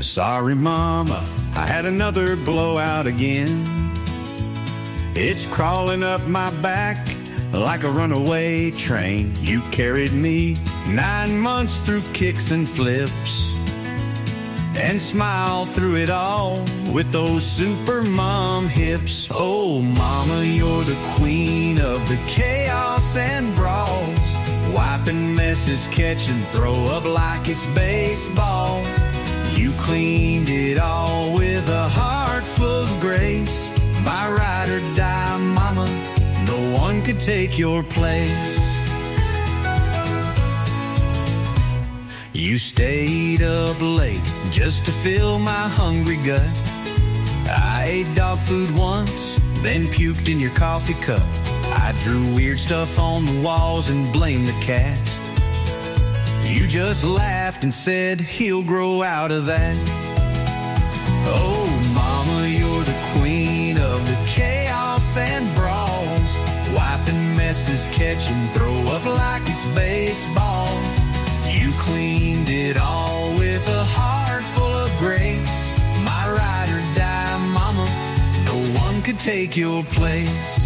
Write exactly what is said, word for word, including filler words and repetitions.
Sorry, Mama, I had another blowout again. It's crawling up my back like a runaway train. You carried me nine months through kicks and flips and smiled through it all with those super mom hips. Oh, Mama, you're the queen of the chaos and brawls, wiping messes, catch and throw up like it's baseball. You cleaned it all with a heart full of grace. My ride or die, Mama, no one could take your place. You stayed up late just to fill my hungry gut. I ate dog food once, then puked in your coffee cup. I drew weird stuff on the walls and blamed the cat. You just laughed and said, he'll grow out of that. Oh, Mama, you're the queen of the chaos and brawls, wiping messes, catch and throw up like it's baseball. You cleaned it all with a heart full of grace. My ride or die, Mama, no one could take your place.